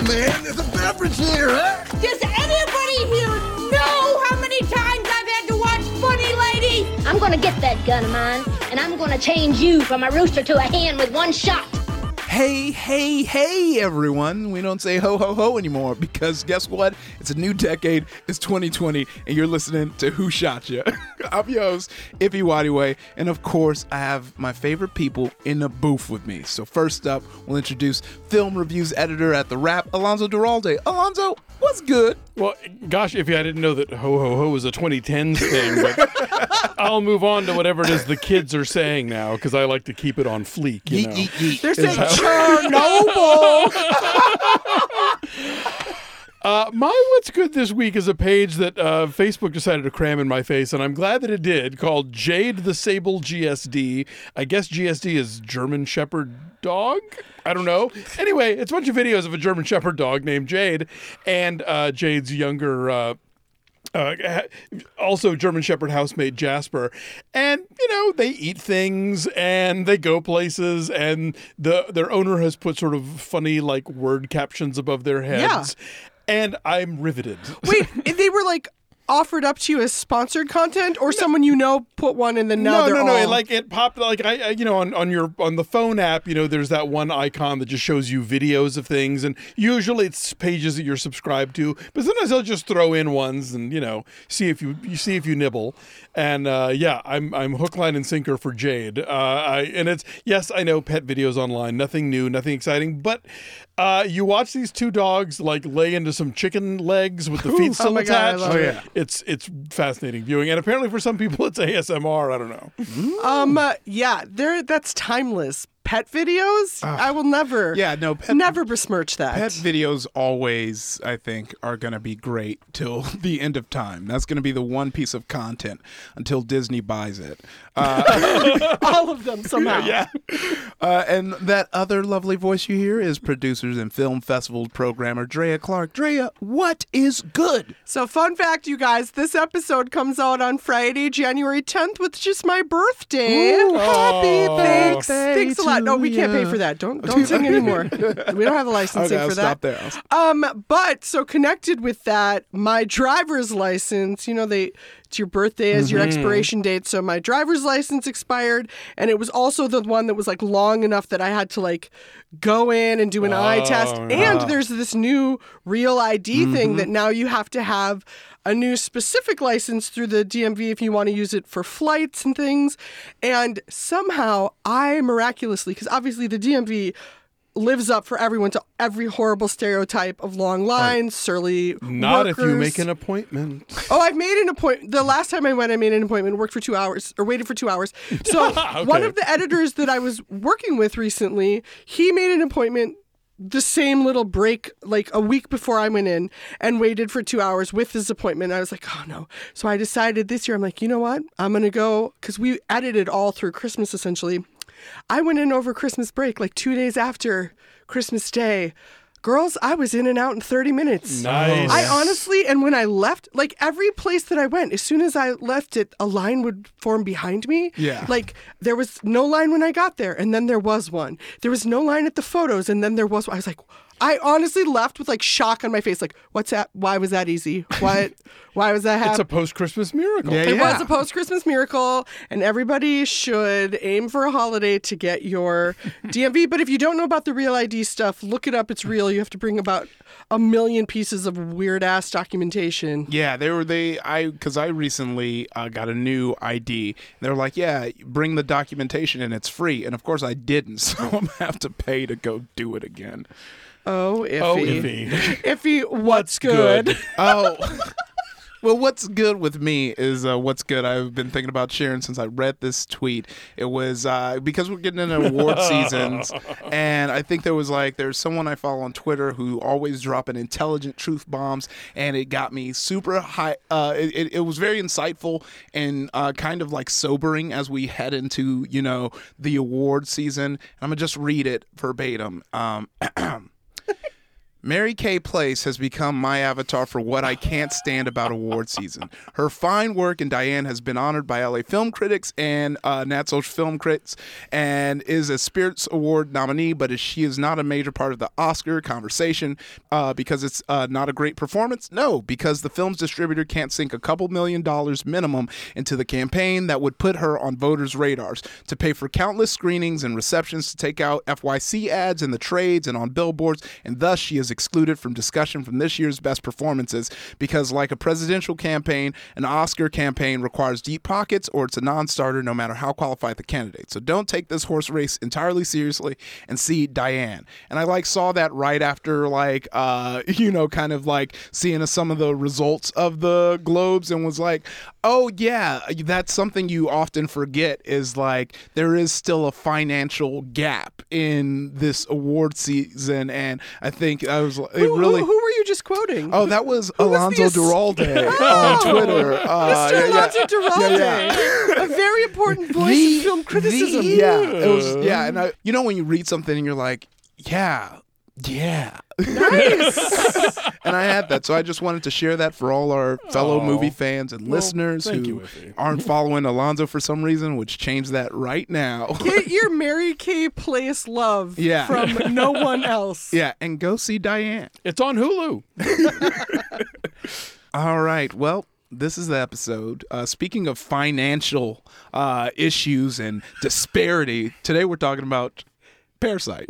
man. There's a beverage here, huh? Does anybody here know how many times I've had to watch Funny Lady? I'm gonna get that gun of mine, and I'm gonna change you from a rooster to a hen with one shot. Hey, everyone. We don't say ho, ho, ho anymore because guess what? It's a new decade. It's 2020, and you're listening to Who Shot Ya? I'm your host, Iffy Wadiway, and of course, I have my favorite people in the booth with me. So first up, we'll introduce film reviews editor at The Wrap, Alonzo Duralde. Alonzo, what's good? Well, gosh, Iffy, I didn't know that ho, ho, ho was a 2010s thing, but I'll move on to whatever it is the kids are saying now because I like to keep it on fleek, you know. Yeet. They're saying Chernobyl. My What's Good this week is a page that Facebook decided to cram in my face, and I'm glad that it did, called Jade the Sable GSD. I guess GSD is German Shepherd Dog? I don't know. Anyway, it's a bunch of videos of a German Shepherd dog named Jade, and Jade's younger also German Shepherd housemate Jasper. And, you know, they eat things and they go places, and their owner has put sort of funny, like, word captions above their heads. Yeah. And I'm riveted. Wait, they were like offered up to you as sponsored content, or someone you know put one and then now they're all... No. Like it popped, like I you know, on the phone app, you know, there's that one icon that just shows you videos of things, and usually it's pages that you're subscribed to, but sometimes they'll just throw in ones and, you know, see if you nibble. And yeah, I'm hook, line, and sinker for Jade. And it's, yes, I know, pet videos online, nothing new, nothing exciting, but you watch these two dogs like lay into some chicken legs with the feet still attached. God, yeah. It's fascinating viewing, and apparently for some people it's ASMR. I don't know. Yeah, that's timeless. Pet videos? I will never. Yeah, no, never besmirch that. Pet videos always, I think, are going to be great till the end of time. That's going to be the one piece of content until Disney buys it. All of them somehow. Yeah. And that other lovely voice you hear is producers and film festival programmer Drea Clark. Drea, what is good? So fun fact, you guys, this episode comes out on Friday, January 10th, which is my birthday. Ooh, happy birthday. Thanks a lot. No, we can't pay for that. Don't sing anymore. We don't have a licensing okay, for that. Stop there. But so connected with that, my driver's license, you know, it's your birthday as your expiration date. So my driver's license expired, and it was also the one that was like long enough that I had to like go in and do an eye test. No. And there's this new Real ID thing that now you have to have a new specific license through the DMV if you want to use it for flights and things. And somehow I miraculously, because obviously the DMV lives up for everyone to every horrible stereotype of long lines, surly Not workers. if you make an appointment. Oh, I've made an appointment. The last time I went, I made an appointment, worked for 2 hours, or waited for 2 hours. So one of the editors that I was working with recently, he made an appointment the same little break, like a week before I went in, and waited for 2 hours with his appointment. I was like, oh no. So I decided this year, I'm like, you know what? I'm going to go, because we edited all through Christmas essentially. I went in over Christmas break, like 2 days after Christmas Day. Girls, I was in and out in 30 minutes. Nice. I honestly, and when I left, like every place that I went, as soon as I left it, a line would form behind me. Yeah. Like there was no line when I got there, and then there was one. There was no line at the photos, and then there was one. I was like, I honestly left with like shock on my face. Like, what's that? Why was that easy? Why was that happening? It's a post-Christmas miracle. Yeah, It was a post-Christmas miracle, and everybody should aim for a holiday to get your DMV. But if you don't know about the Real ID stuff, look it up. It's real. You have to bring about 1 million pieces of weird-ass documentation. Yeah, because I recently got a new ID. They're like, yeah, bring the documentation and it's free. And of course I didn't, so I'm going to have to pay to go do it again. Oh, iffy. Oh, Iffy. Iffy, what's good? Oh. Well, what's good with me is what's good I've been thinking about sharing since I read this tweet. It was because we're getting into award seasons, and I think there's someone I follow on Twitter who always dropping intelligent truth bombs, and it got me super high. It was very insightful and kind of like sobering as we head into, you know, the award season. I'm gonna just read it verbatim. Mary Kay Place has become my avatar for what I can't stand about award season. Her fine work in Diane has been honored by LA film critics and Nat Social Film Critics, and is a Spirits Award nominee, but she is not a major part of the Oscar conversation because it's not a great performance? No, because the film's distributor can't sink a couple $2 million minimum into the campaign that would put her on voters' radars, to pay for countless screenings and receptions, to take out FYC ads in the trades and on billboards, and thus she is excluded from discussion from this year's best performances because, like a presidential campaign, an Oscar campaign requires deep pockets or it's a non-starter no matter how qualified the candidate. So don't take this horse race entirely seriously and see Diane. And I saw that right after kind of seeing some of the results of the Globes, and was like, oh yeah, that's something you often forget, is there is still a financial gap in this award season. And I think I was who were you just quoting? Oh, that was Alonso Duralde on Twitter. Mr. Alonso Duralde, a very important voice in film criticism. It was, and when you read something and you're like, yeah. Nice. And I had that, so I just wanted to share that for all our fellow movie fans and listeners who aren't following Alonzo for some reason, which change that right now. Get your Mary Kay Place love from no one else. Yeah, and go see Diane. It's on Hulu. All right, well, this is the episode. Speaking of financial issues and disparity, today we're talking about Parasite.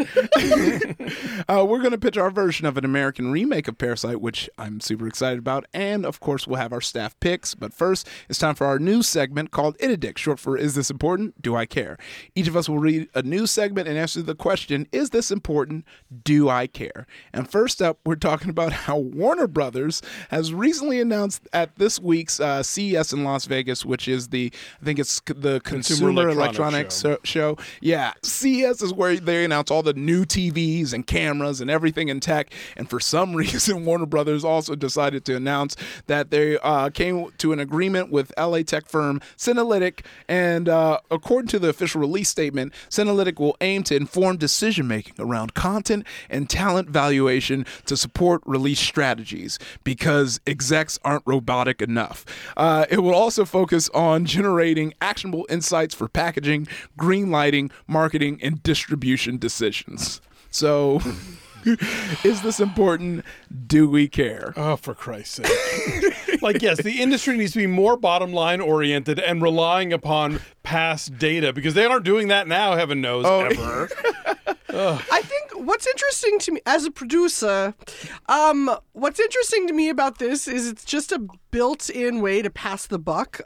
We're going to pitch our version of an American remake of Parasite, which I'm super excited about. And, of course, we'll have our staff picks. But first, it's time for our news segment called It-A-Dick, short for Is This Important? Do I Care? Each of us will read a news segment and answer the question, Is this important? Do I care? And first up, we're talking about how Warner Brothers has recently announced at this week's CES in Las Vegas, which is the Consumer Electronics show. Yeah, CES is where they announce all the new TVs and cameras and everything in tech. And for some reason, Warner Brothers also decided to announce that they came to an agreement with LA tech firm Synalytic. And according to the official release statement, Synalytic will aim to inform decision-making around content and talent valuation to support release strategies because execs aren't robotic enough. It will also focus on generating actionable insights for packaging, green lighting, marketing, and distribution decisions. So, is this important? Do we care? Oh, for Christ's sake. Yes, the industry needs to be more bottom line oriented and relying upon past data because they aren't doing that now, heaven knows, ever. I think what's interesting to me as a producer, what's interesting to me about this is it's just a built-in way to pass the buck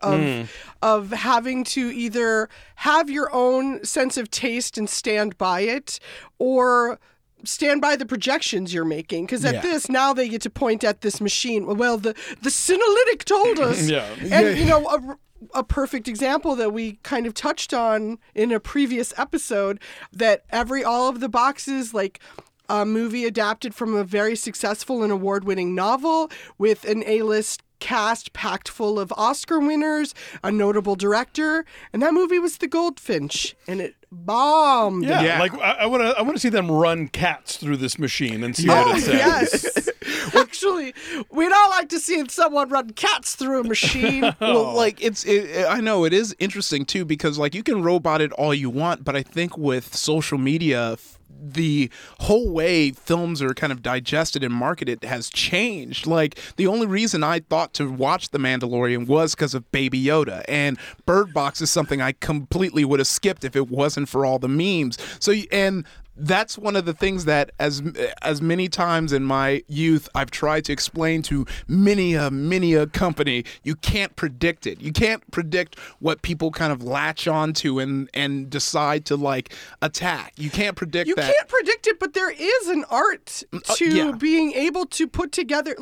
of having to either have your own sense of taste and stand by it, or stand by the projections you're making, because at this now they get to point at this machine. Well, the Synalytic told us, and a perfect example that we kind of touched on in a previous episode, that all of the boxes, a movie adapted from a very successful and award-winning novel with an A-list cast packed full of Oscar winners, a notable director, and that movie was The Goldfinch, and it bombed. Yeah. I want to see them run cats through this machine and see what it says. Yes. Actually, we'd all like to see someone run cats through a machine. Well, I know it is interesting too, because you can robot it all you want, but I think with social media, the whole way films are kind of digested and marketed has changed. The only reason I thought to watch The Mandalorian was because of Baby Yoda, and Bird Box is something I completely would have skipped if it wasn't for all the memes. And that's one of the things that as many times in my youth I've tried to explain to many a company. You can't predict it. You can't predict what people kind of latch onto and decide to attack. You can't predict that. You can't predict it, but there is an art to being able to put together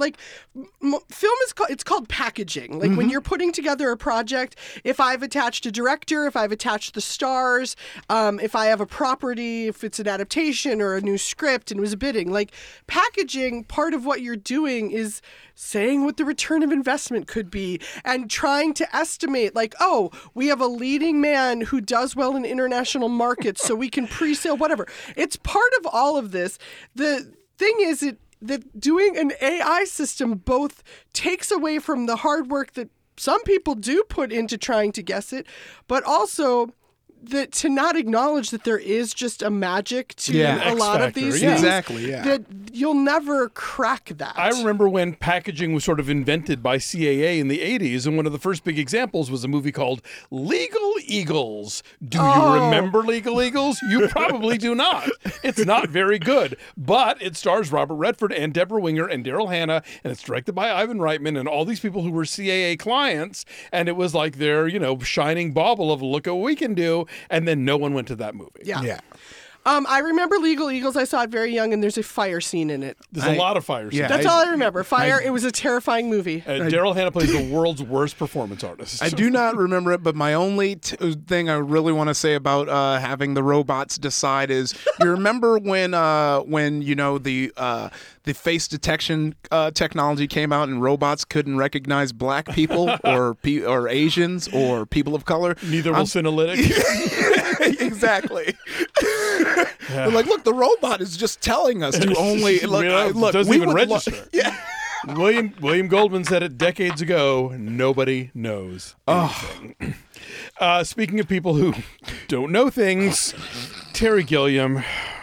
film it's called packaging. When you're putting together a project, if I've attached a director, if I've attached the stars, if I have a property, if it's an adaptation or a new script and it was a bidding, packaging, part of what you're doing is saying what the return of investment could be and trying to estimate, we have a leading man who does well in international markets, so we can pre-sale whatever. It's part of all of this. The thing is, that doing an AI system both takes away from the hard work that some people do put into trying to guess it, but also that to not acknowledge that there is just a magic to a lot of these things. Exactly, yeah. That you'll never crack that. I remember when packaging was sort of invented by CAA in the 80s, and one of the first big examples was a movie called Legal Eagles. Do you remember Legal Eagles? You probably do not. It's not very good, but it stars Robert Redford and Deborah Winger and Daryl Hannah, and it's directed by Ivan Reitman and all these people who were CAA clients, and it was like their, shining bauble of look at what we can do, and then no one went to that movie. Yeah. I remember Legal Eagles. I saw it very young, and there's a fire scene in it. There's a lot of fire scenes. That's all I remember. Fire. It was a terrifying movie. Daryl Hannah plays the world's worst performance artist. I do not remember it, but my only thing I really want to say about having the robots decide is, you remember when the face detection technology came out and robots couldn't recognize black people or Asians or people of color? Neither will Sinalytic. Exactly. They're like, look, the robot is just telling us to only look. It doesn't even register. Yeah. William Goldman said it decades ago. Nobody knows anything. Speaking of people who don't know things, Terry Gilliam.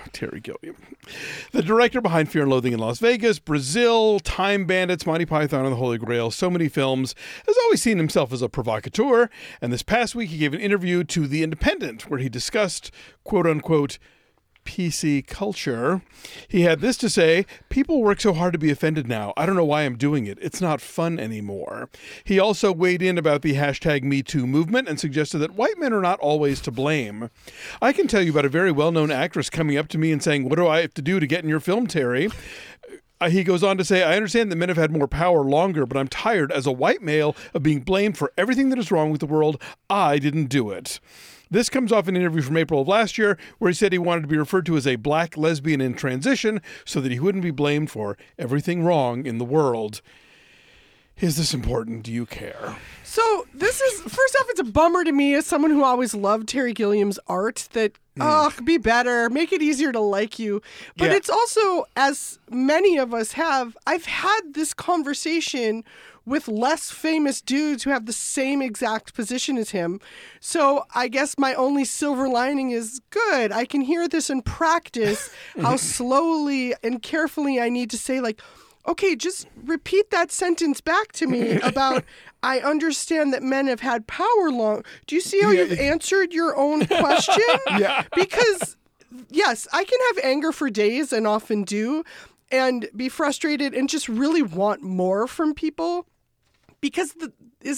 The director behind Fear and Loathing in Las Vegas, Brazil, Time Bandits, Monty Python and the Holy Grail, so many films, has always seen himself as a provocateur. And this past week, he gave an interview to The Independent where he discussed, quote unquote, PC culture. He had this to say: people work so hard to be offended now. I don't know why I'm doing it. It's not fun anymore. He also weighed in about the hashtag #MeToo movement and suggested that white men are not always to blame. I can tell you about a very well-known actress coming up to me and saying, "What do I have to do to get in your film, Terry?" He goes on to say, I understand that men have had more power longer, but I'm tired as a white male of being blamed for everything that is wrong with the world. I didn't do it. This comes off an interview from April of last year where he said he wanted to be referred to as a black lesbian in transition so that he wouldn't be blamed for everything wrong in the world. Is this important? Do you care? So this is, first off, it's a bummer to me as someone who always loved Terry Gilliam's art that, be better, make it easier to like you. But it's also, as many of us have, I've had this conversation with less famous dudes who have the same exact position as him. So I guess my only silver lining is good. I can hear this in practice, how slowly and carefully I need to say, like, okay, just repeat that sentence back to me about, I understand that men have had power long. Do you see how you've answered your own question? Because, yes, I can have anger for days and often do, and be frustrated and just really want more from people. Because the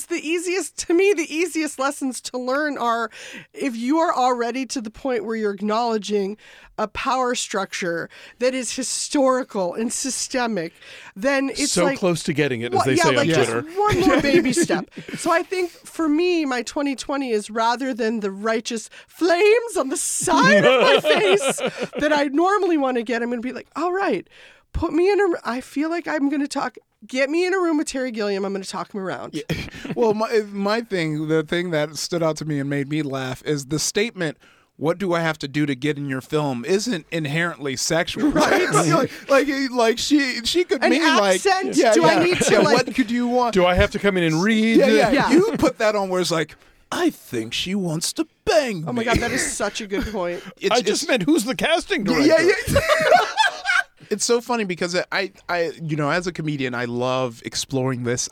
easiest lessons to learn are, if you are already to the point where you're acknowledging a power structure that is historical and systemic, then it's so like, close to getting it, as they say on Twitter. Just one more baby step. So I think for me, my 2020 is, rather than the righteous flames on the side of my face that I normally want to get, I'm going to be like, all right, put me in I feel like I'm going to talk. Get me in a room with Terry Gilliam. I'm going to talk him around. Yeah. Well, the thing that stood out to me and made me laugh is the statement, "What do I have to do to get in your film?" isn't inherently sexual, right? like she could an mean accent. like, do I need to like? What could you want? Do I have to come in and read? Yeah. You put that on where it's like, I think she wants to bang me. Oh my God, that is such a good point. I just meant, who's the casting director? Yeah. It's so funny because I as a comedian, I love exploring this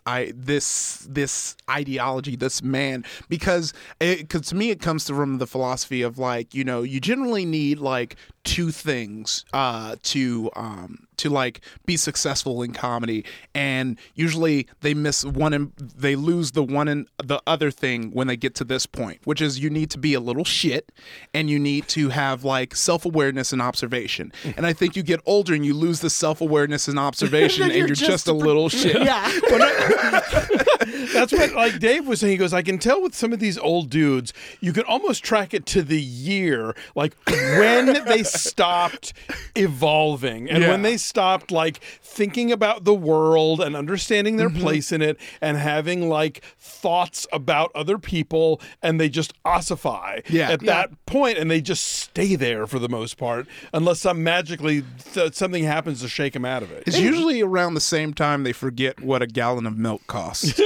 ideology, this man, because to me it comes from the philosophy of, like, you generally need like two things to like be successful in comedy, and usually they miss one and they lose the one and the other thing when they get to this point, which is you need to be a little shit and you need to have like self-awareness and observation. And I think you get older and you lose the self-awareness and observation and you're just a little shit. Yeah. That's what, like Dave was saying. He goes, I can tell with some of these old dudes, you can almost track it to the year, like when they stopped evolving and Yeah. when they stopped like thinking about the world and understanding their place in it and having like thoughts about other people, and they just ossify at that point, and they just stay there for the most part unless something happens to shake them out of it. It's usually around the same time they forget what a gallon of milk costs.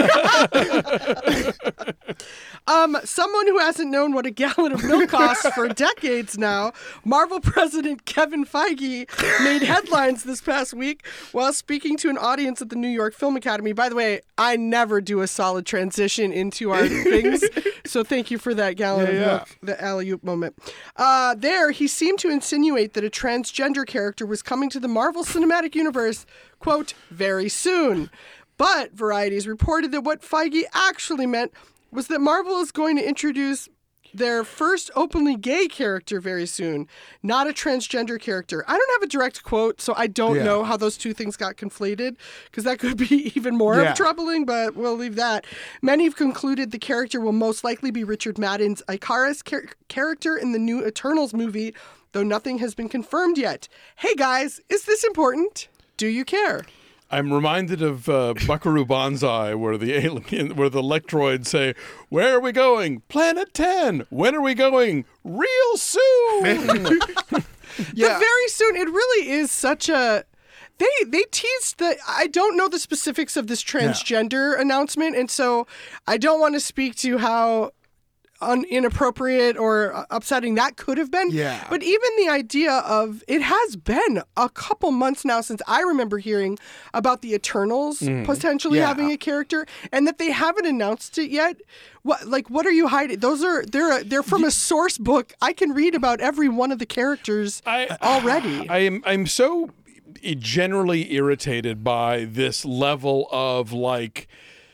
Someone who hasn't known what a gallon of milk costs for decades now, Marvel President Kevin Feige made headlines this past week while speaking to an audience at the New York Film Academy. By the way, I never do a solid transition into our things, so thank you for that gallon of milk, the alley-oop moment. There, he seemed to insinuate that a transgender character was coming to the Marvel Cinematic Universe, quote, very soon. But Variety has reported that what Feige actually meant was that Marvel is going to introduce their first openly gay character very soon, not a transgender character. I don't have a direct quote, so I don't know how those two things got conflated, because that could be even more of troubling, but we'll leave that. Many have concluded the character will most likely be Richard Madden's Icarus character in the new Eternals movie, though nothing has been confirmed yet. Hey guys, is this important? Do you care? I'm reminded of Buckaroo Banzai, where the Electroids say, "Where are we going? Planet 10. When are we going? Real soon." The very soon. It really is such a. They teased that. I don't know the specifics of this transgender announcement, and so I don't want to speak to how inappropriate or upsetting that could have been. Yeah. But even the idea of, it has been a couple months now since I remember hearing about the Eternals potentially having a character, and that they haven't announced it yet. What are you hiding? They're from a source book. I can read about every one of the characters already. I'm so generally irritated by this level of like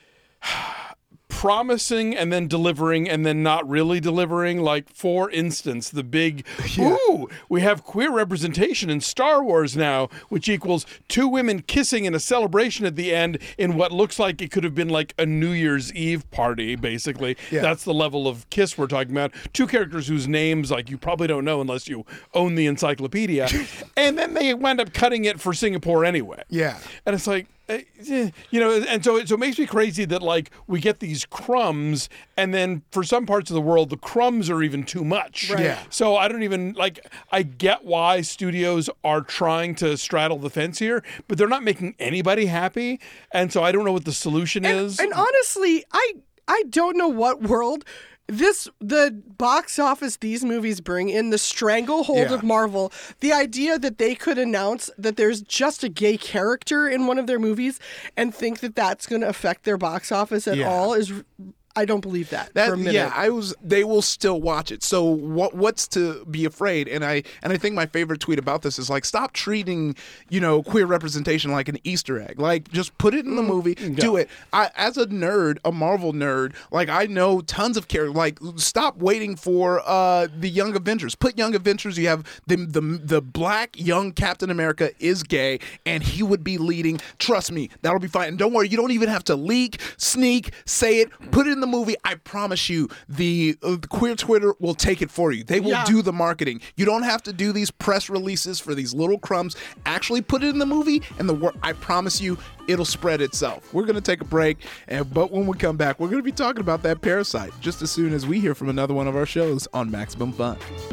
promising and then delivering and then not really delivering. Like, for instance, the big, we have queer representation in Star Wars now, which equals 2 women kissing in a celebration at the end in what looks like it could have been like a New Year's Eve party, basically. Yeah. That's the level of kiss we're talking about. 2 characters whose names, like, you probably don't know unless you own the encyclopedia. And then they wind up cutting it for Singapore anyway. Yeah. And it's like, and so it makes me crazy that like we get these crumbs, and then for some parts of the world the crumbs are even too much. Right. Yeah. So I don't even I get why studios are trying to straddle the fence here, but they're not making anybody happy, and so I don't know what the solution is. And honestly, I don't know what world. The box office these movies bring in, the stranglehold of Marvel, the idea that they could announce that there's just a gay character in one of their movies and think that that's going to affect their box office at all is. I don't believe that for a minute. Yeah, they will still watch it. So what's to be afraid? And I think my favorite tweet about this is like, stop treating, queer representation like an Easter egg. Like, just put it in the movie, do it. As a nerd, a Marvel nerd, like, I know tons of characters. Like, stop waiting for the Young Avengers. Put Young Avengers. You have the black young Captain America is gay, and he would be leading. Trust me, that'll be fine. And don't worry, you don't even have to leak, sneak, say it. Put it in the movie. I promise you, the queer Twitter will take it for you. They will do the marketing. You don't have to do these press releases for these little crumbs. Actually put it in the movie, and I promise you, it'll spread itself. We're going to take a break, but when we come back, we're going to be talking about that Parasite just as soon as we hear from another one of our shows on Maximum Fun.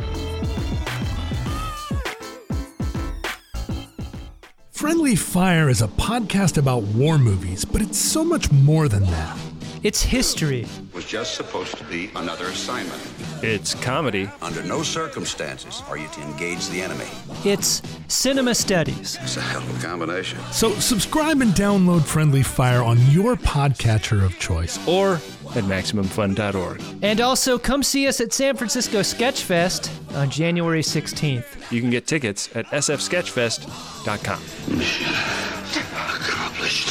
Friendly Fire is a podcast about war movies, but it's so much more than that. It's history. It was just supposed to be another assignment. It's comedy. Under no circumstances are you to engage the enemy. It's cinema studies. It's a hell of a combination. So subscribe and download Friendly Fire on your podcatcher of choice. Or at MaximumFun.org. And also come see us at San Francisco Sketchfest on January 16th. You can get tickets at sfsketchfest.com. Mission accomplished.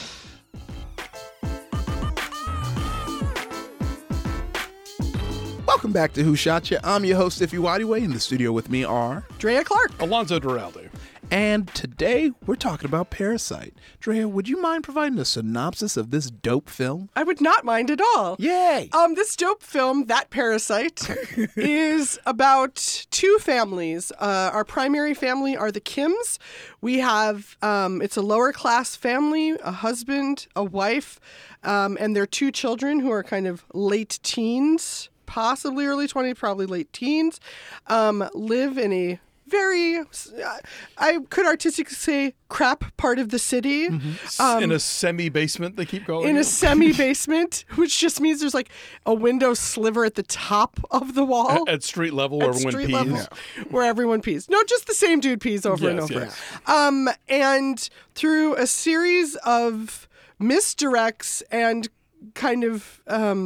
Welcome back to Who Shot Ya? I'm your host, Iffy Wadiway. In the studio with me are Drea Clark. Alonzo Duralde. And today we're talking about Parasite. Drea, would you mind providing a synopsis of this dope film? I would not mind at all. Yay! This dope film, That Parasite, is about two families. Our primary family are the Kims. We have, it's a lower class family, a husband, a wife, and their two children who are kind of late teens, possibly early 20s, probably late teens, live in a very, I could artistically say, crap part of the city. In a semi-basement, they keep calling it. In a semi-basement, which just means there's like a window sliver at the top of the wall. At street level where everyone pees. Level, where everyone pees. No, just the same dude pees over and over. Yes. And through a series of misdirects and kind of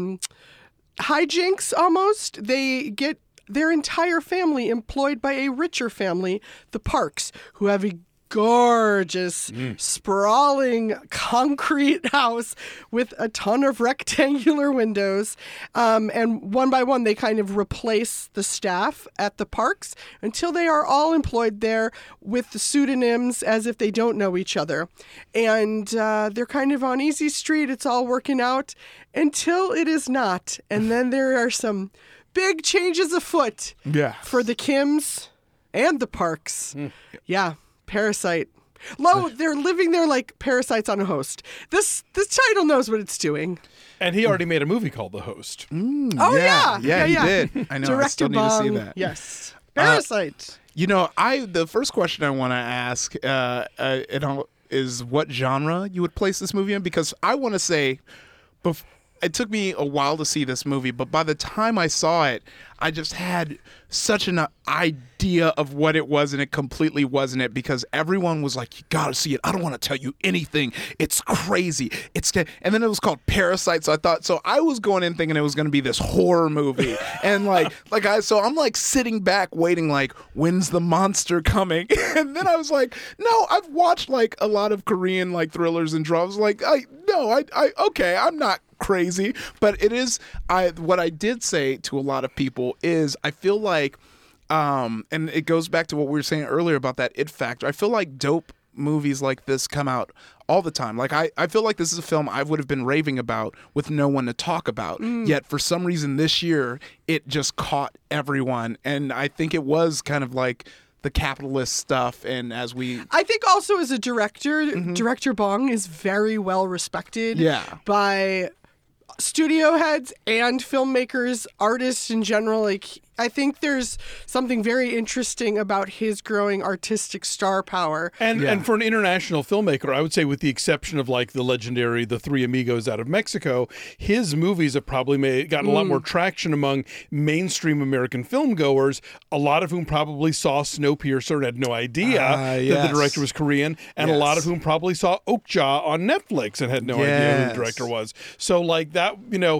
hijinks almost, they get their entire family employed by a richer family, the Parks, who have a gorgeous, sprawling concrete house with a ton of rectangular windows. And one by one, they kind of replace the staff at the Parks until they are all employed there with the pseudonyms as if they don't know each other. And they're kind of on easy street. It's all working out until it is not. And then there are some big changes afoot for the Kims and the Parks. Yeah, Parasite. They're living there like parasites on a host. This title knows what it's doing. And he already made a movie called The Host. Yeah, he did. I know. Director I still need to see that. Yes. Parasite. The first question I want to ask is what genre you would place this movie in, because I want to say, it took me a while to see this movie, but by the time I saw it, I just had such an idea of what it was, and it completely wasn't it, because everyone was like, you gotta see it. I don't want to tell you anything. It's crazy. And then it was called Parasite, so I was going in thinking it was going to be this horror movie. And so I'm like sitting back waiting, like, when's the monster coming? And then I was like, no, I've watched like a lot of Korean like thrillers and dramas. Like, okay, I'm not crazy, but it is. What I did say to a lot of people is I feel like, and it goes back to what we were saying earlier about that it factor. I feel like dope movies like this come out all the time. Like I feel like this is a film I would have been raving about with no one to talk about. Yet for some reason this year it just caught everyone, and I think it was kind of like the capitalist stuff. And I think also as a director, Director Bong is very well respected by studio heads and filmmakers, artists in general. Like, I think there's something very interesting about his growing artistic star power. And for an international filmmaker, I would say, with the exception of like the legendary The Three Amigos out of Mexico, his movies have probably gotten a lot more traction among mainstream American film goers, a lot of whom probably saw Snowpiercer and had no idea that the director was Korean, and a lot of whom probably saw Okja on Netflix and had no idea who the director was. So like that,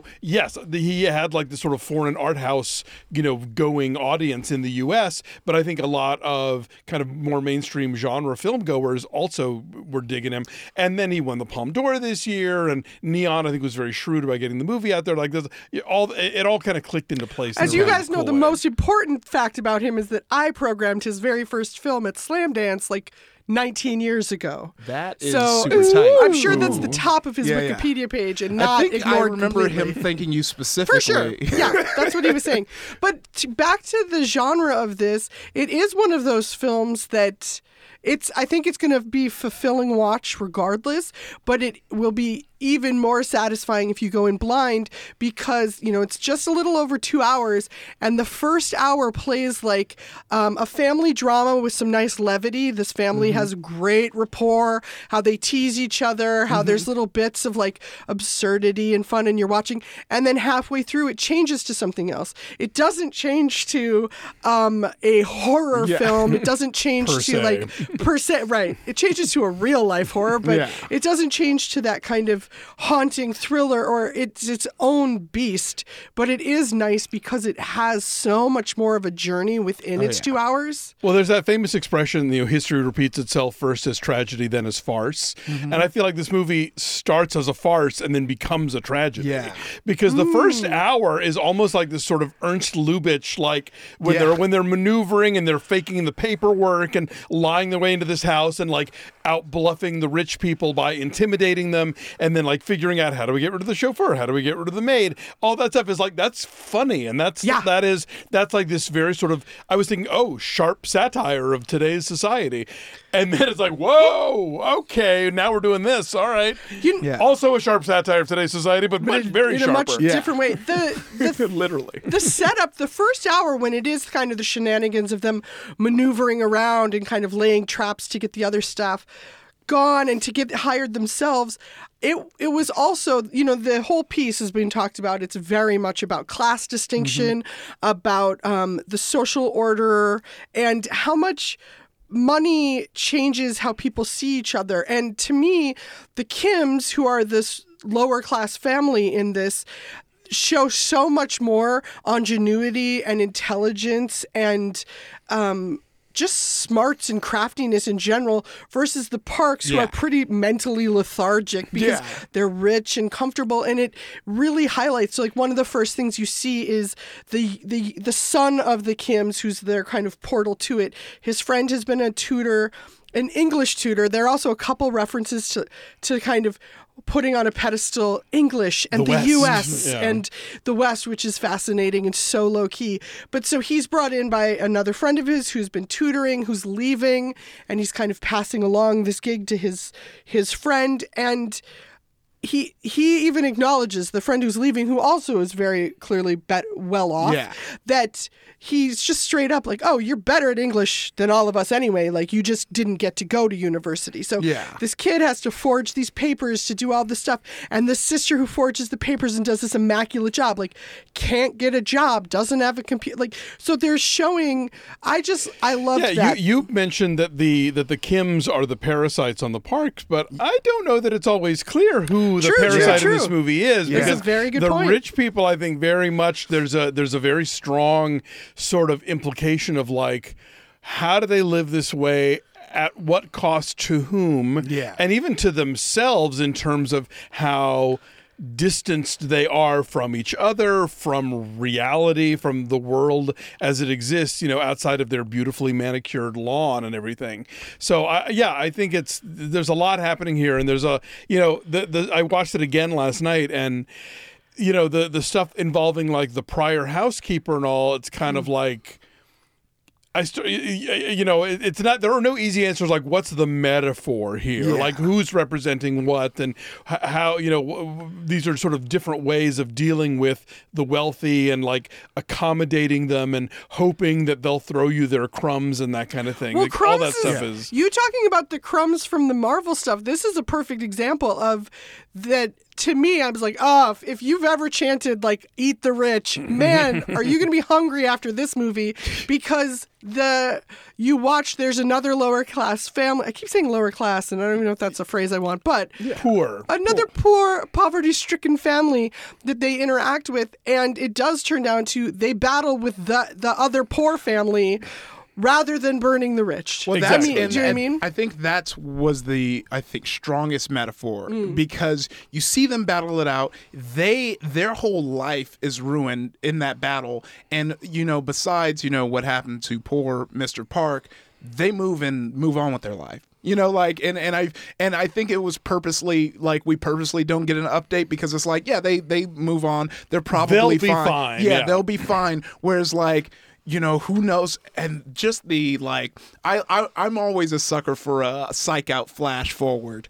he had like this sort of foreign art house, going audience in the U.S., but I think a lot of kind of more mainstream genre film goers also were digging him. And then he won the Palme d'Or this year, and Neon, I think, was very shrewd about getting the movie out there. Like this, it all kind of clicked into place. As you guys know, the most important fact about him is that I programmed his very first film at Slamdance like 19 years ago. That is super tight. I'm sure that's the top of his Wikipedia page and not ignored I remember completely. him thanking you specifically. For sure. Yeah, that's what he was saying. But back to the genre of this, it is one of those films that I think it's going to be fulfilling watch regardless, but it will be even more satisfying if you go in blind, because it's just a little over 2 hours, and the first hour plays like a family drama with some nice levity. This family has great rapport, how they tease each other, how there's little bits of like absurdity and fun, and you're watching, and then halfway through it changes to something else. It doesn't change to a horror film. It doesn't change per se, right? It changes to a real life horror, but it doesn't change to that kind of haunting thriller, or it's its own beast. But it is nice because it has so much more of a journey within its 2 hours. Well, there's that famous expression, history repeats itself first as tragedy, then as farce. And I feel like this movie starts as a farce and then becomes a tragedy. Yeah. Because the first hour is almost like this sort of Ernst Lubitsch, like when they're maneuvering and they're faking the paperwork and lying buying their way into this house and like out bluffing the rich people by intimidating them, and then like figuring out how do we get rid of the chauffeur, how do we get rid of the maid, all that stuff is like, that's funny, and that's like this very sort of, I was thinking, oh, sharp satire of today's society, and then it's like, whoa, okay, now we're doing this, all right. Also a sharp satire of today's society, but much very in a sharper. much different way. The literally the setup, the first hour when it is kind of the shenanigans of them maneuvering around and kind of laying traps to get the other staff gone and to get hired themselves, it was also, you know, the whole piece has been talked about. It's very much about class distinction, about the social order, and how much money changes how people see each other. And to me, the Kims, who are this lower class family in this, show so much more ingenuity and intelligence and just smarts and craftiness in general versus the Parks, who are pretty mentally lethargic because they're rich and comfortable. And it really highlights, like, one of the first things you see is the son of the Kims, who's their kind of portal to it. His friend has been a tutor, an English tutor. There are also a couple references to kind of putting on a pedestal English and the U.S. and the West, which is fascinating and so low key. But so he's brought in by another friend of his who's been tutoring, who's leaving, and he's kind of passing along this gig to his friend. And he even acknowledges, the friend who's leaving, who also is very clearly well off, that he's just straight up like, oh, you're better at English than all of us anyway. Like, you just didn't get to go to university. So this kid has to forge these papers to do all this stuff. And the sister who forges the papers and does this immaculate job, like, can't get a job, doesn't have a computer. Like, so they're showing, I love that. You mentioned that the Kims are the parasites on the Parks, but I don't know that it's always clear who the parasite in this movie is, because that's a very good the point. Rich people, I think, very much there's a very strong sort of implication of, like, how do they live this way, at what cost to whom, and even to themselves, in terms of how distanced they are from each other, from reality, from the world as it exists, you know, outside of their beautifully manicured lawn and everything. So I think there's a lot happening here, and there's I watched it again last night, and you know, the stuff involving, like, the prior housekeeper and all, it's kind of like, it's not, there are no easy answers, like, what's the metaphor here? Like, who's representing what, and how, you know, these are sort of different ways of dealing with the wealthy and, like, accommodating them and hoping that they'll throw you their crumbs and that kind of thing. Well, like, crumbs all that stuff is... You talking about the crumbs from the Marvel stuff, this is a perfect example of that. To me, I was like, oh, if you've ever chanted, like, eat the rich, man, are you going to be hungry after this movie? Because you watch, there's another lower class family. I keep saying lower class, and I don't even know if that's a phrase I want, but another poor poverty-stricken family that they interact with, and it does turn down to they battle with the other poor family rather than burning the rich. Well, do you know what I mean? I think was the strongest metaphor, because you see them battle it out. Their whole life is ruined in that battle, and you know, besides, you know, what happened to poor Mr. Park, they move on with their life. You know, like, and I think it was purposely, like, we purposely don't get an update because it's like, they move on. They'll be fine. Yeah, they'll be fine. Whereas, like, you know, who knows? And just the, like, I'm always a sucker for a psych out flash forward.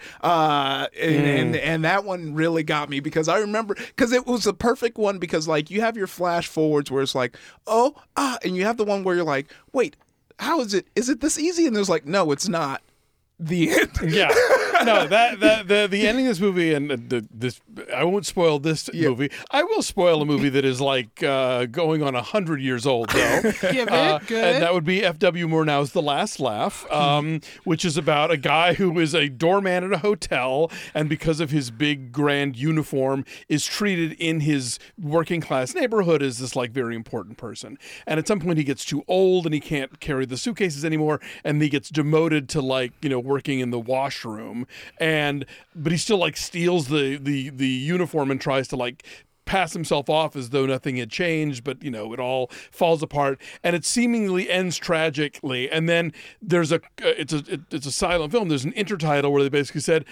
And that one really got me, because I remember, because it was a perfect one, because, like, you have your flash forwards where it's like, and you have the one where you're like, wait, how is it? Is it this easy? And there's like, no, it's not. The end. No, the ending of this movie, and this, I won't spoil this movie. I will spoil a movie that is like going on 100 years old, though. Give it, good. And that would be F.W. Murnau's The Last Laugh, which is about a guy who is a doorman at a hotel, and because of his big grand uniform, is treated in his working class neighborhood as this, like, very important person. And at some point he gets too old and he can't carry the suitcases anymore, and he gets demoted to, like, you know, working in the washroom, but he still, like, steals the uniform and tries to, like, pass himself off as though nothing had changed, but it all falls apart, and it seemingly ends tragically. And then there's it's a silent film. There's an intertitle where they basically said,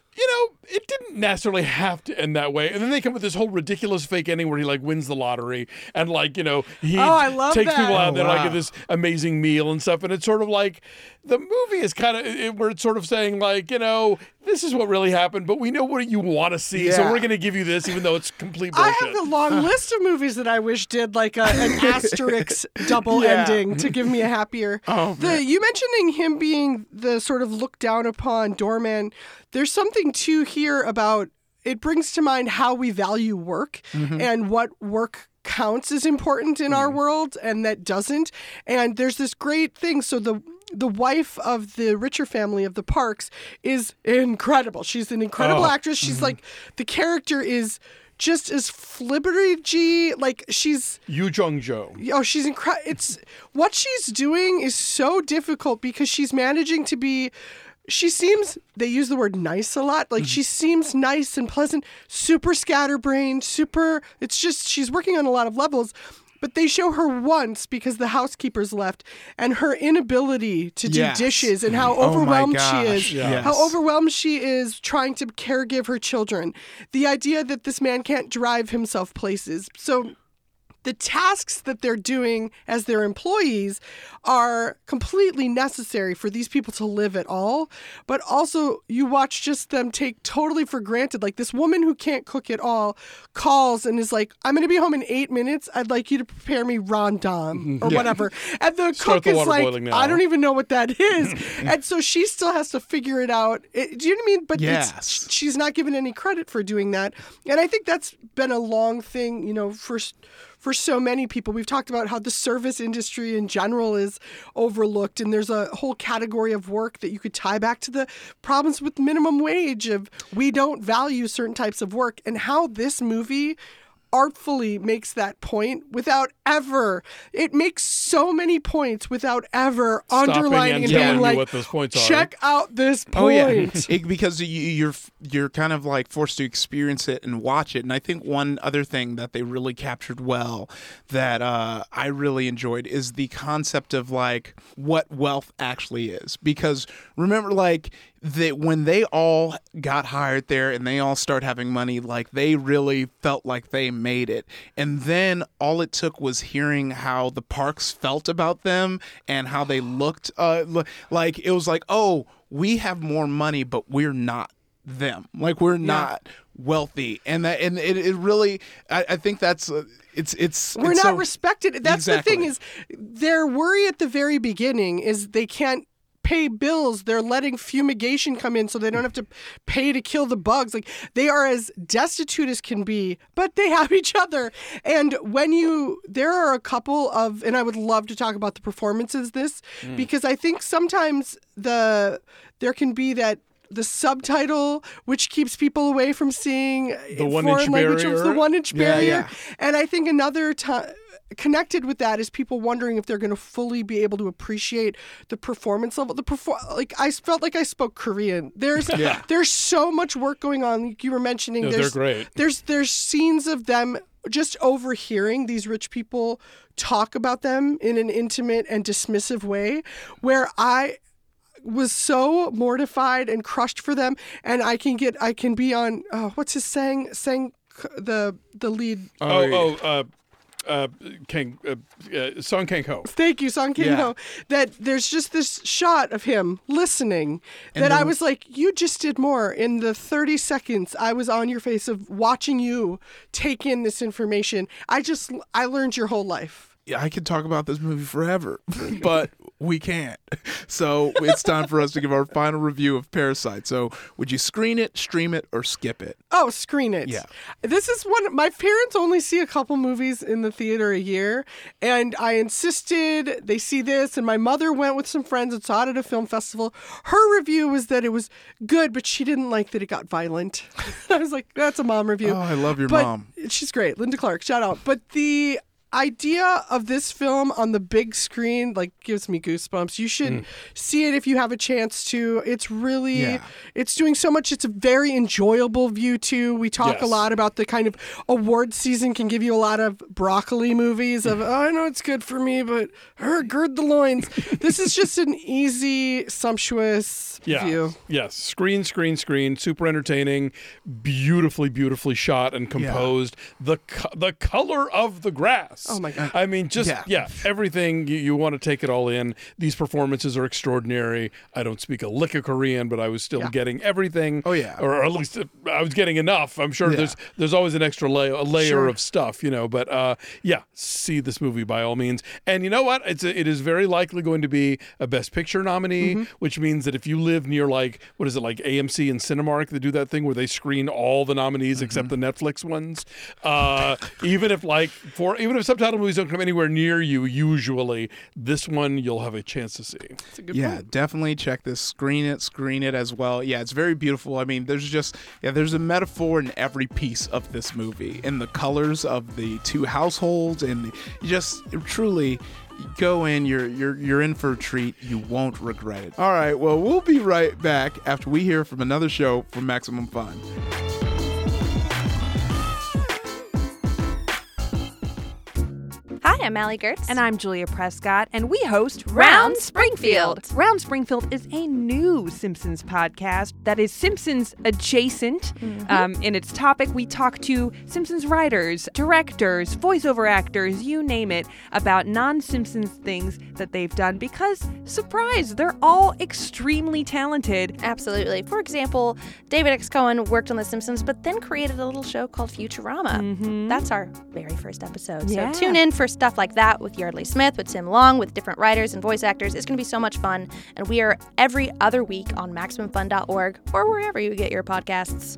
it didn't necessarily have to end that way. And then they come with this whole ridiculous fake ending where he wins the lottery and he I love takes that. people out there wow. get this amazing meal and stuff. And it's sort of like the movie is kind of where it's sort of saying this is what really happened, but we know what you want to see, so Yeah. we're going to give you this, even though it's complete I bullshit. have a long list of movies that I wish did an asterisk double Yeah. ending to give me a happier. You mentioning him being the sort of looked down upon doorman. There's something too here about it brings to mind how we value work and what work counts as important in our world and that doesn't. And there's this great thing. So the wife of the richer family of the Parks is incredible. She's an incredible actress. She's the character is just as flibberty, she's Yu Jung-jo. Oh, she's incredible. It's what she's doing is so difficult because she's managing to be. She seems, they use the word nice a lot. She seems nice and pleasant, super scatterbrained, it's just, she's working on a lot of levels. But they show her once because the housekeeper's left and her inability to do dishes and how overwhelmed she is. Yes. How overwhelmed she is trying to caregive her children. The idea that this man can't drive himself places. So the tasks that they're doing as their employees are completely necessary for these people to live at all. But also you watch just them take totally for granted. This woman who can't cook at all calls and is like, I'm going to be home in 8 minutes. I'd like you to prepare me rondom or whatever. And the Start cook the is water like, boiling now. I don't even know what that is. And so she still has to figure it out. Do you know what I mean? But Yes. she's not given any credit for doing that. And I think that's been a long thing, for so many people. We've talked about how the service industry in general is overlooked, and there's a whole category of work that you could tie back to the problems with minimum wage of we don't value certain types of work, and how this movie artfully makes that point without ever. It makes so many points without ever underlining and being telling you what those points are. check out this point. Oh yeah, because you're kind of forced to experience it and watch it. And I think one other thing that they really captured well that I really enjoyed is the concept of what wealth actually is. Because remember, when they all got hired there and they all start having money, they really felt like they made it. And then all it took was hearing how the Parks felt about them and how they looked. It was oh, we have more money, but we're not them. We're not wealthy. And it really, I think that's we're not respected. That's exactly. The thing is, their worry at the very beginning is they can't pay bills. They're letting fumigation come in so they don't have to pay to kill the bugs. They are as destitute as can be, but they have each other. And there are a couple of, and I would love to talk about the performances because I think sometimes there can be that the subtitle, which keeps people away from seeing the foreign language, the 1-inch barrier. Yeah. And I think another time connected with that is people wondering if they're going to fully be able to appreciate the performance level. I felt like I spoke Korean. There's so much work going on. Like you were mentioning, they're great. There's scenes of them just overhearing these rich people talk about them in an intimate and dismissive way, where I was so mortified and crushed for them, and I can be on what's his saying the lead. Song Kang-ho. Thank you, Song Kang-ho. That there's just this shot of him listening that I was like, you just did more in the 30 seconds I was on your face of watching you take in this information. I learned your whole life. I could talk about this movie forever, but we can't. So it's time for us to give our final review of Parasite. So would you screen it, stream it, or skip it? Oh, screen it. Yeah. This is my parents only see a couple movies in the theater a year, and I insisted they see this, and my mother went with some friends and saw it at a film festival. Her review was that it was good, but she didn't like that it got violent. I was like, that's a mom review. Oh, I love your but mom. She's great. Linda Clark, shout out. But idea of this film on the big screen like gives me goosebumps. You should see it if you have a chance to. It's really, it's doing so much. It's a very enjoyable view too. We talk a lot about the kind of award season can give you a lot of broccoli movies of, oh, I know it's good for me, but gird the loins. This is just an easy, sumptuous view. Yes, screen, super entertaining, beautifully shot and composed. The color of the grass. Oh my God. I mean, just everything you want to take it all in. These performances are extraordinary. I don't speak a lick of Korean, but I was still getting everything. Oh yeah, or at least I was getting enough. I'm sure there's always an extra layer of stuff, you know. But see this movie by all means. And you know what? It is very likely going to be a Best Picture nominee, which means that if you live near like AMC and Cinemark that do that thing where they screen all the nominees except the Netflix ones, even if subtitle movies don't come anywhere near you, usually this one you'll have a chance to see. That's a good point. Definitely check this. Screen it as well. Yeah, it's very beautiful. I mean, there's a metaphor in every piece of this movie, in the colors of the two households, and you just truly go in. You're in for a treat. You won't regret it. All right. Well, we'll be right back after we hear from another show from Maximum Fun. Hi, I'm Allie Gertz. And I'm Julia Prescott, and we host Round Springfield. Round Springfield is a new Simpsons podcast that is Simpsons adjacent. In its topic, we talk to Simpsons writers, directors, voiceover actors, you name it, about non-Simpsons things that they've done because, surprise, they're all extremely talented. Absolutely. For example, David X. Cohen worked on The Simpsons, but then created a little show called Futurama. That's our very first episode. So tune in for stuff like that with Yardley Smith, with Tim Long, with different writers and voice actors. It's going to be so much fun. And we are every other week on MaximumFun.org or wherever you get your podcasts.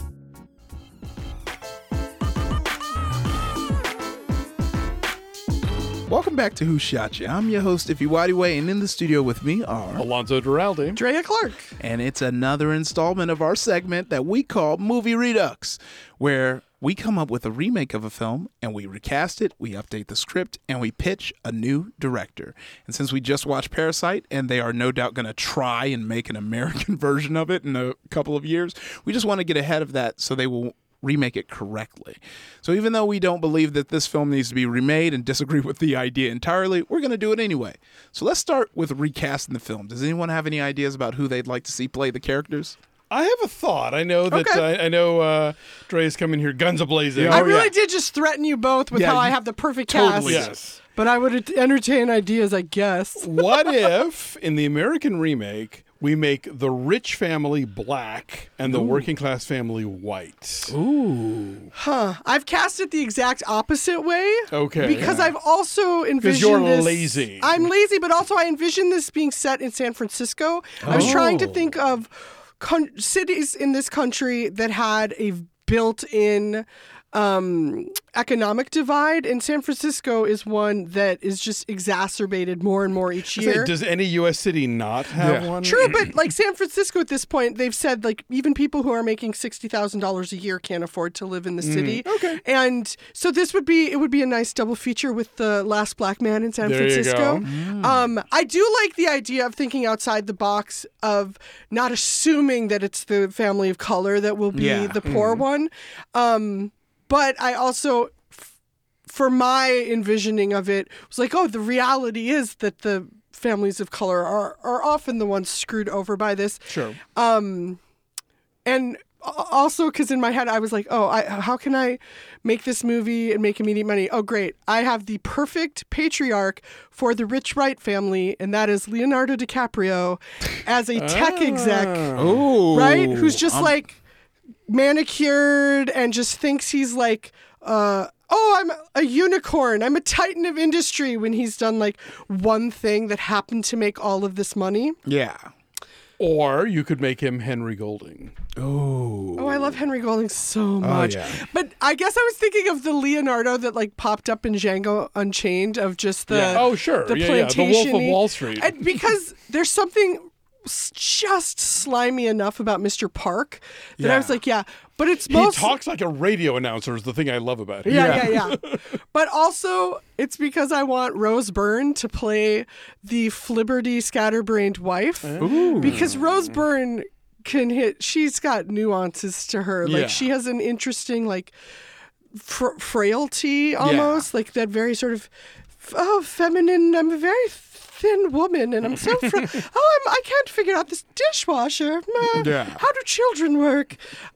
Welcome back to Who Shot Ya? I'm your host, Iffy Whitey, and in the studio with me are Alonzo Duralde, Drea Clark, and it's another installment of our segment that we call Movie Redux, where we come up with a remake of a film and we recast it, we update the script, and we pitch a new director. And since we just watched Parasite, and they are no doubt going to try and make an American version of it in a couple of years, we just want to get ahead of that so they will remake it correctly. So even though we don't believe that this film needs to be remade and disagree with the idea entirely, we're going to do it anyway. So let's start with recasting the film. Does anyone have any ideas about who they'd like to see play the characters? I have a thought. I know that I know Dre's coming here guns a-blazing. I really did just threaten you both with how I have the perfect cast. Yes. But I would entertain ideas, I guess. What if, in the American remake, we make the rich family black and the working class family white? Ooh. I've cast it the exact opposite way. Okay. Because I've also envisioned this. Because you're lazy. I'm lazy, but also I envisioned this being set in San Francisco. I was trying to think of cities in this country that had a built-in economic divide, and San Francisco is one that is just exacerbated more and more each year. Does any U.S. city not have one? True, but like San Francisco at this point, they've said like even people who are making $60,000 a year can't afford to live in the city. Okay. And so it would be a nice double feature with The Last Black Man in San Francisco. You go. I do like the idea of thinking outside the box of not assuming that it's the family of color that will be the poor one. But I also, for my envisioning of it, was like, the reality is that the families of color are often the ones screwed over by this. Sure. And also, because in my head, I was like, how can I make this movie and make immediate money? Oh, great. I have the perfect patriarch for the rich Wright family, and that is Leonardo DiCaprio as a tech exec. Oh. Right? Who's just like manicured and just thinks he's like, I'm a unicorn. I'm a titan of industry, when he's done like one thing that happened to make all of this money. Yeah. Or you could make him Henry Golding. Oh, I love Henry Golding so much. Yeah. But I guess I was thinking of the Leonardo that like popped up in Django Unchained, of just the the plantation. The Wolf of Wall Street. And because there's something just slimy enough about Mr. Park that I was Yeah. like, yeah, but it's He most talks like a radio announcer is the thing I love about him. yeah. But also, it's because I want Rose Byrne to play the flibberty, scatterbrained wife. Because Rose Byrne can hit. She's got nuances to her. Like Yeah. she has an interesting like frailty almost, like that very sort of feminine. I'm a very thin woman, and I'm so I can't figure out this dishwasher. Yeah. How do children work?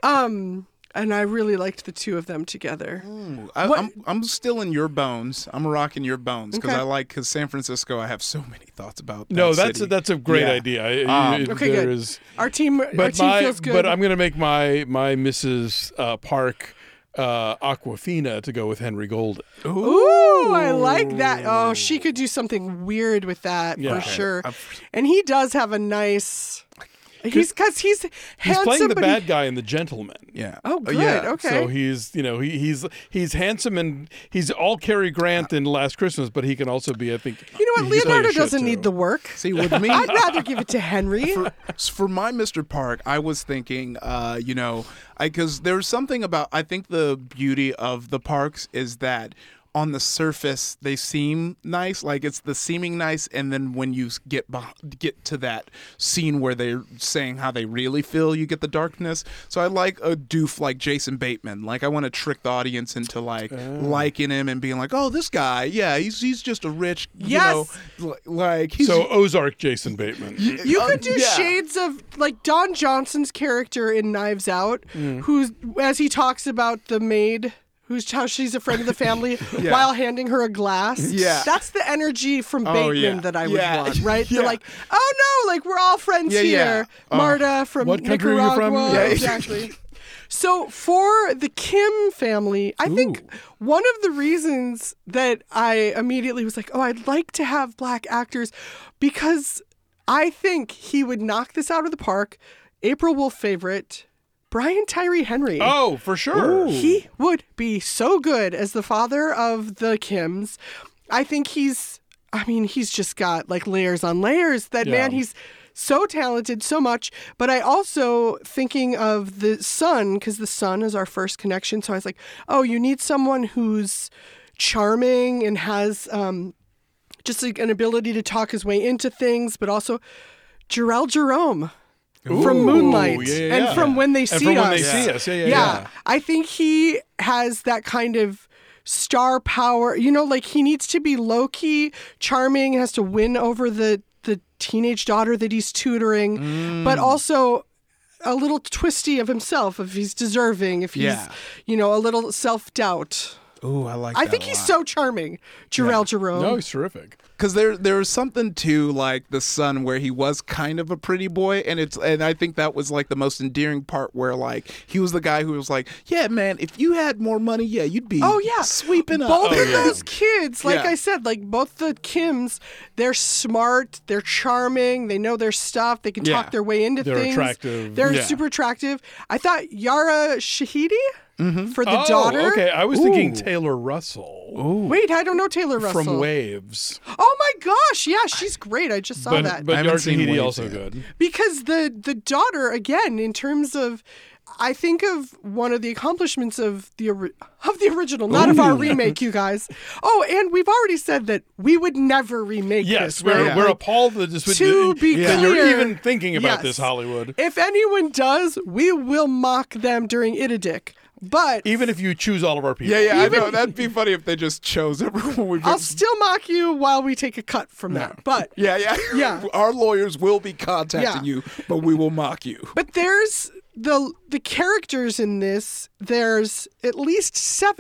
And I really liked the two of them together. I'm still in your bones. I'm rocking your bones because Okay. because San Francisco. I have so many thoughts about. That No, city. that's a great Yeah. idea. Okay, good. Is, Our team feels good. But I'm going to make my Mrs. Park Aquafina to go with Henry Golden. Ooh, I like that. Oh, she could do something weird with that Yeah. for sure. And he does have a nice. He's He's handsome, playing the but he- bad guy in The Gentleman. Yeah. Oh, good. Yeah. Okay. So he's he's handsome and he's all Cary Grant in Last Christmas, but he can also be, I think. You know what? he can play a Leonardo shit, doesn't too. need the work. See, with me, I'd rather give it to Henry. for my Mr. Park, I was thinking, because there's something about. I think the beauty of the parks is that on the surface they seem nice, like it's the seeming nice, and then when you get to that scene where they're saying how they really feel, you get the darkness. So I like a doof like Jason Bateman. Like I want to trick the audience into liking him and being like, oh, this guy, yeah, he's just a rich, Yes. like he's So Ozark Jason Bateman. You could do shades of like Don Johnson's character in Knives Out, who's as he talks about the maid. How she's a friend of the family while handing her a glass. Yeah. That's the energy from Bateman that I would want, right? Yeah. They're like, oh no, like we're all friends here. Marta from What country are you Nicaragua. from? Yeah. Exactly. So for the Kim family, I think one of the reasons that I immediately was like, oh, I'd like to have black actors because I think he would knock this out of the park. April Wolf favorite, Brian Tyree Henry. Oh, for sure. He would be so good as the father of the Kims. I think he's just got like layers on layers. That man, he's so talented, so much. But I also thinking of the son, because the son is our first connection. So I was like, oh, you need someone who's charming and has just like an ability to talk his way into things, but also Jarrell Jerome. From Moonlight and from When They See Us. Yeah. I think he has that kind of star power. You know, like he needs to be low-key, charming, has to win over the teenage daughter that he's tutoring, but also a little twisty of himself, if he's deserving, if he's, a little self-doubt. Ooh, I like I that think a he's lot. so charming, Jarrell Jerome. No, he's terrific. Because there was something to like the son where he was kind of a pretty boy, and I think that was like the most endearing part where like he was the guy who was like, yeah, man, if you had more money, yeah, you'd be sweeping up. Both of those kids, like Yeah. I said, like both the Kims, they're smart, they're charming, they know their stuff, they can talk their way into They're things. attractive. They're Yeah. super attractive. I thought Yara Shahidi for the Oh, daughter. okay. I was thinking Taylor Russell Wait, I don't know Taylor Russell. from Waves. Oh my gosh, yeah, she's great. I just saw that. But I haven't Yara seen Shahidi Waves also yet. good. Because the daughter, again, in terms of, I think of one of the accomplishments of the original, not of our remake, you guys. Oh, and we've already said that we would never remake Yes, this. we're, right? we're Like, appalled that this would to be that clear, you're even thinking about yes. this, Hollywood. If anyone does, we will mock them during Itadick. But Even if you choose all of our people. I know that'd be funny if they just chose everyone. I'll still mock you while we take a cut from that. But yeah. Our lawyers will be contacting Yeah. you, but we will mock you. But there's the characters in this. There's at least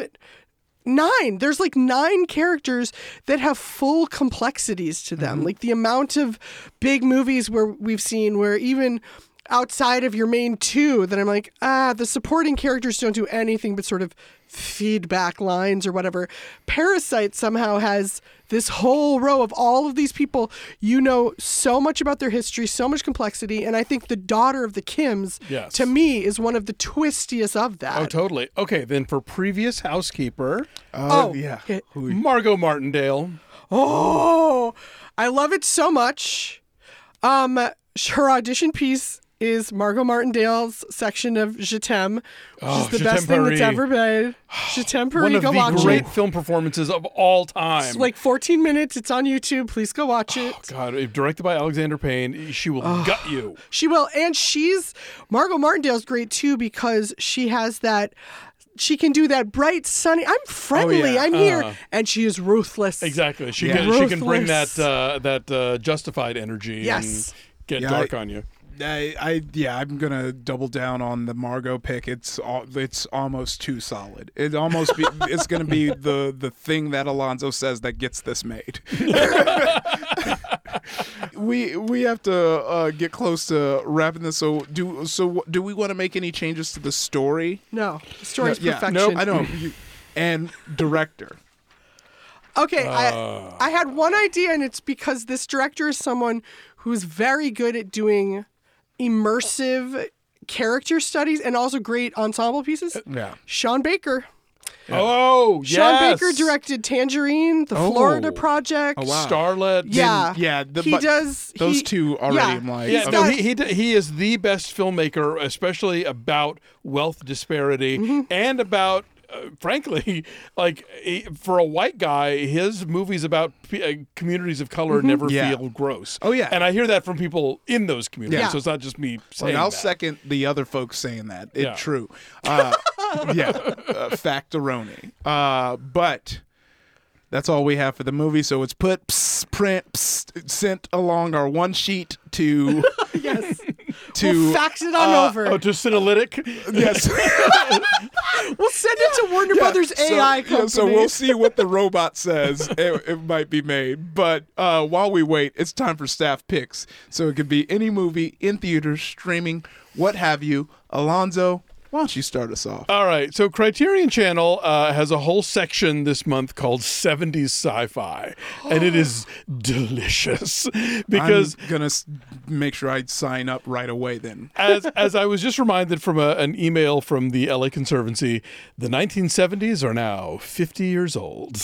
9. There's like 9 characters that have full complexities to them. Like the amount of big movies where we've seen where even outside of your main 2 that I'm like, the supporting characters don't do anything but sort of feedback lines or whatever. Parasite somehow has this whole row of all of these people. You know so much about their history, so much complexity, and I think the daughter of the Kims, to me, is one of the twistiest of that. Oh, totally. Okay, then for previous housekeeper, Okay. Margot Martindale. Oh, I love it so much. her audition piece is Margot Martindale's section of Je T'aime, which is the Je best T'aime thing that's Paris. ever made. Je T'aime Paris, One of go the watch great it. film performances of all time. It's like 14 minutes. It's on YouTube. Please go watch it. Oh, God, directed by Alexander Payne, she will gut you. She will. And Margot Martindale's great too because she has that, she can do that bright, sunny, I'm friendly, I'm here. And she is ruthless. Exactly. She Yeah. can bring Ruthless. that justified energy Yes. and get dark on you. I'm gonna double down on the Margot pick. It's almost too solid. It's gonna be the thing that Alonzo says that gets this made. We have to get close to wrapping this. So do we want to make any changes to the story? No, the story's Yeah, perfection. nope, I know. And director. Okay, I had one idea, and it's because this director is someone who's very good at doing immersive character studies and also great ensemble pieces. Yeah. Sean Baker. Oh, yes. Sean Baker directed Tangerine, The Florida Project. Oh, wow. Starlet. Yeah. He does. Those two already. Yeah. I'm like, Yeah, He's no, got- he is the best filmmaker, especially about wealth disparity and about, frankly, like for a white guy, his movies about communities of color never feel gross. Oh, yeah. And I hear that from people in those communities, Yeah. so it's not just me saying I'll that. second the other folks saying that. It's Yeah. true. Factoroni. But that's all we have for the movie. So it's put, print, sent along our one sheet to Yes. to We'll fax it on over. Oh, to Synalytic? yes. We'll send it to Warner Brothers AI company. So we'll see what the robot says. It might be made. But while we wait, it's time for staff picks. So it could be any movie in theaters, streaming, what have you. Alonzo, why don't you start us off? All right. So Criterion Channel has a whole section this month called 70s Sci-Fi, and it is delicious because I'm gonna make sure I sign up right away. Then, as I was just reminded from an email from the LA Conservancy, the 1970s are now 50 years old.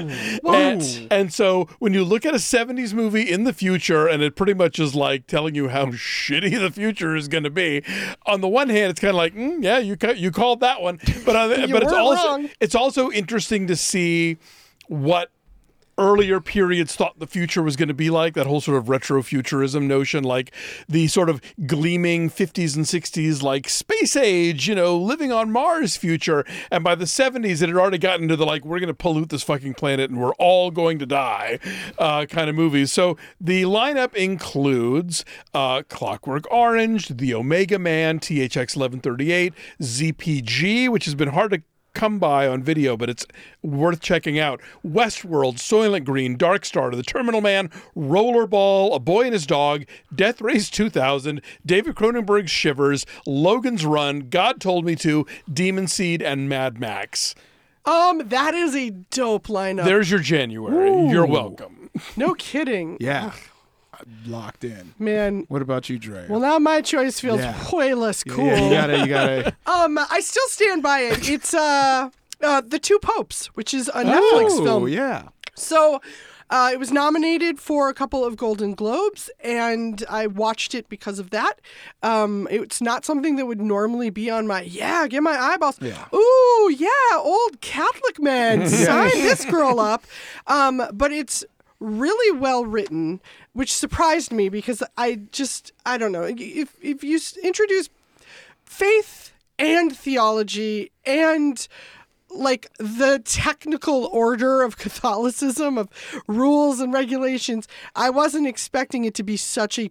and so when you look at a 70s movie in the future, and it pretty much is like telling you how shitty the future is going to be, on the one hand, it's kind of like, yeah, you called that one, but it's also interesting to see what earlier periods thought the future was going to be like, that whole sort of retrofuturism notion, like the sort of gleaming 50s and 60s, like space age, living on Mars future. And by the 70s, it had already gotten to the, like, we're going to pollute this fucking planet and we're all going to die kind of movies. So the lineup includes Clockwork Orange, The Omega Man, THX 1138, ZPG, which has been hard to come by on video, but it's worth checking out. Westworld, Soylent Green, Dark Star, The Terminal Man, Rollerball, A Boy and His Dog, Death Race 2000, David Cronenberg's Shivers, Logan's Run, God Told Me To, Demon Seed, and Mad Max. That is a dope lineup. There's your January. Ooh. You're welcome. No kidding. Yeah. Locked in. Man. What about you, Dre? Well, now my choice feels way less cool. Yeah, you gotta. I still stand by it. It's The Two Popes, which is a Netflix film. Oh, yeah. So it was nominated for a couple of Golden Globes, and I watched it because of that. It's not something that would normally be on my, get my eyeballs. Yeah. Ooh, yeah, old Catholic man, sign this girl up. But it's really well written, which surprised me because I don't know. If you introduce faith and theology and like the technical order of Catholicism, of rules and regulations, I wasn't expecting it to be such a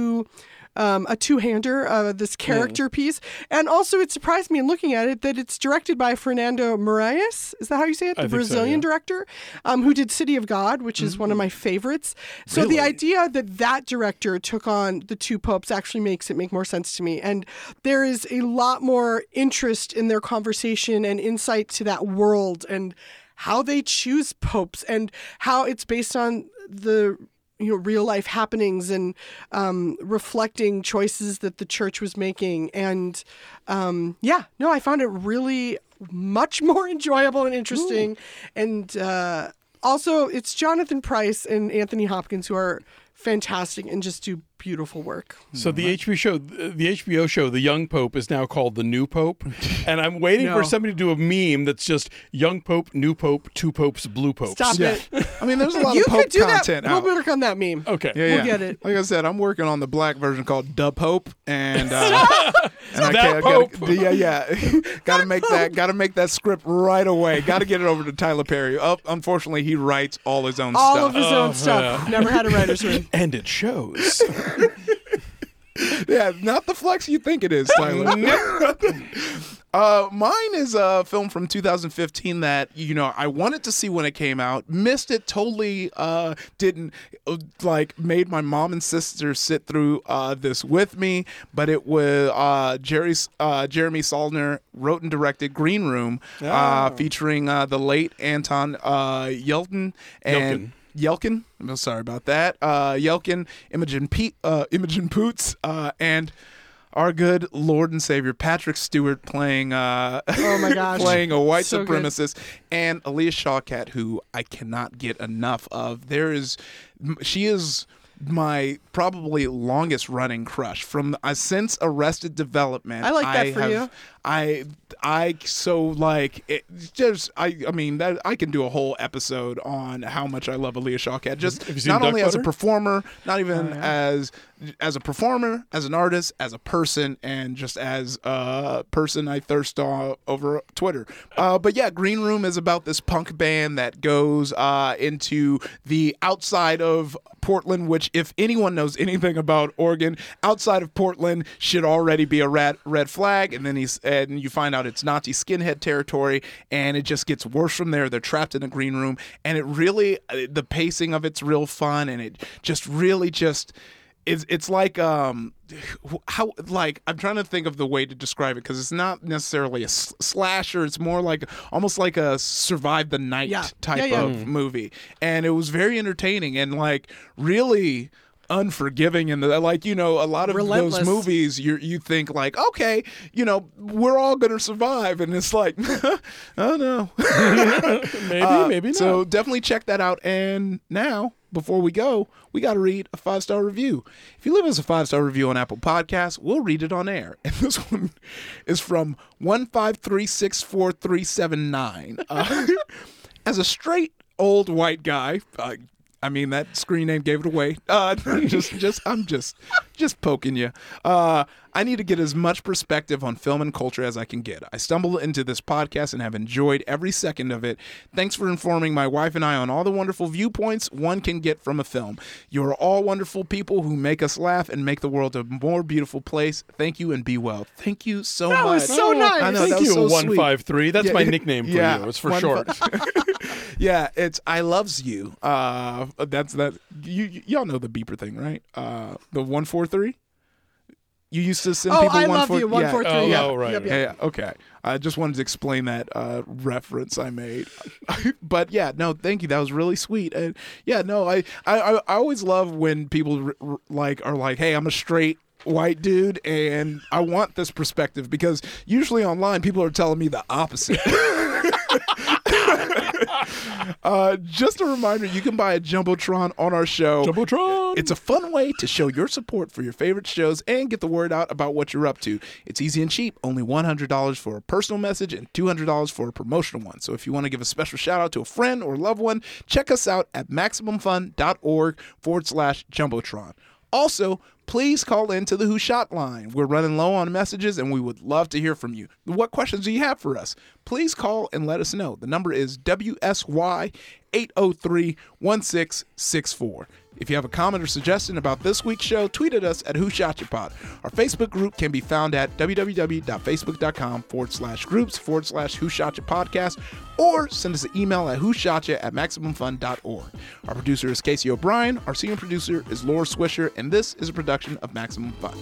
two-hander, this character piece. And also it surprised me in looking at it that it's directed by Fernando Moraes. Is that how you say it? The Brazilian director who did City of God, which is one of my favorites. So the idea that director took on The Two Popes actually makes it make more sense to me. And there is a lot more interest in their conversation and insight to that world and how they choose popes and how it's based on the real life happenings and reflecting choices that the church was making. And I found it really much more enjoyable and interesting. Ooh. And also it's Jonathan Pryce and Anthony Hopkins, who are fantastic and just do beautiful work. So the HBO show, The Young Pope, is now called The New Pope, and I'm waiting for somebody to do a meme that's just Young Pope, New Pope, Two Popes, Blue Popes. Stop it. I mean, there's a lot You of Pope could do content that. out. We'll work on that meme. Okay. Yeah, We'll get it. Like I said, I'm working on the black version called Dub Pope, and Pope. Gotta make that script right away. Gotta get it over to Tyler Perry. Unfortunately, he writes all his own All stuff. of his own stuff. yeah. Never had a writer's room. And it shows. Yeah, not the flex you think it is, Tyler. Mine is a film from 2015 that, I wanted to see when it came out, missed it, totally didn't, made my mom and sister sit through this with me, but it was Jeremy Saulnier wrote and directed Green Room, featuring the late Anton Yelkin and... Yelkin, I'm sorry about that. Yelkin, Imogen Poots, and our good Lord and Savior Patrick Stewart playing oh my gosh, playing a white so supremacist, and Aaliyah Shawkat, who I cannot get enough of. She is my probably longest running crush from since Arrested Development. I like that for you. I so like it just I mean that I can do a whole episode on how much I love Aaliyah Shawkat. Just not only as a performer, not even as a performer, as an artist, as a person, and just as a person I thirst over Twitter. But yeah, Green Room is about this punk band that goes into the outside of Portland, which if anyone knows anything about Oregon, outside of Portland should already be a red flag, and then you find out it's Nazi skinhead territory, and it just gets worse from there. They're trapped in a green room, and it really, the pacing of it's real fun, and it just really just it's like how like I'm trying to think of the way to describe it, because it's not necessarily a slasher. It's more like almost like a survive the night type of movie, and it was very entertaining and like really unforgiving, and a lot of relentless. Those movies you think like, okay, we're all gonna survive, and it's like oh no. maybe not. So definitely check that out. And now, before we go, we got to read a 5-star review. If you leave us a 5-star review on Apple Podcasts, we'll read it on air. And this one is from 1536439. As a straight old white guy, I mean, that screen name gave it away. I'm just poking you. I need to get as much perspective on film and culture as I can get. I stumbled into this podcast and have enjoyed every second of it. Thanks for informing my wife and I on all the wonderful viewpoints one can get from a film. You're all wonderful people who make us laugh and make the world a more beautiful place. Thank you and be well. Thank you so much. That was so nice. I know, Thank that was you, so 153. That's my nickname for you. It's for short. Yeah, it's I loves you. That's that. Y'all know the beeper thing, right? The 143. You used to send people I love you, 143. Yeah. Oh, right. Yeah, okay. I just wanted to explain that reference I made. But yeah, no, thank you. That was really sweet. And yeah, no, I always love when people are like, hey, I'm a straight white dude and I want this perspective, because usually online people are telling me the opposite. Just a reminder, you can buy a Jumbotron on our show. Jumbotron! It's a fun way to show your support for your favorite shows and get the word out about what you're up to. It's easy and cheap, only $100 for a personal message and $200 for a promotional one. So if you want to give a special shout out to a friend or loved one, check us out at MaximumFun.org/Jumbotron. Also, please call into the Who Shot line. We're running low on messages, and we would love to hear from you. What questions do you have for us? Please call and let us know. The number is WSY 803-1664. If you have a comment or suggestion about this week's show, tweet at us at Who Shot Ya Pod. Our Facebook group can be found at www.facebook.com/groups/Who Shot Ya Podcast, or send us an email at whoshotya@MaximumFun.org. Our producer is Casey O'Brien. Our senior producer is Laura Swisher, and this is a production of Maximum Fun.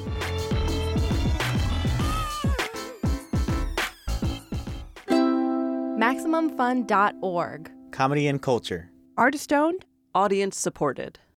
MaximumFun.org. Comedy and culture. Artist owned. Audience supported.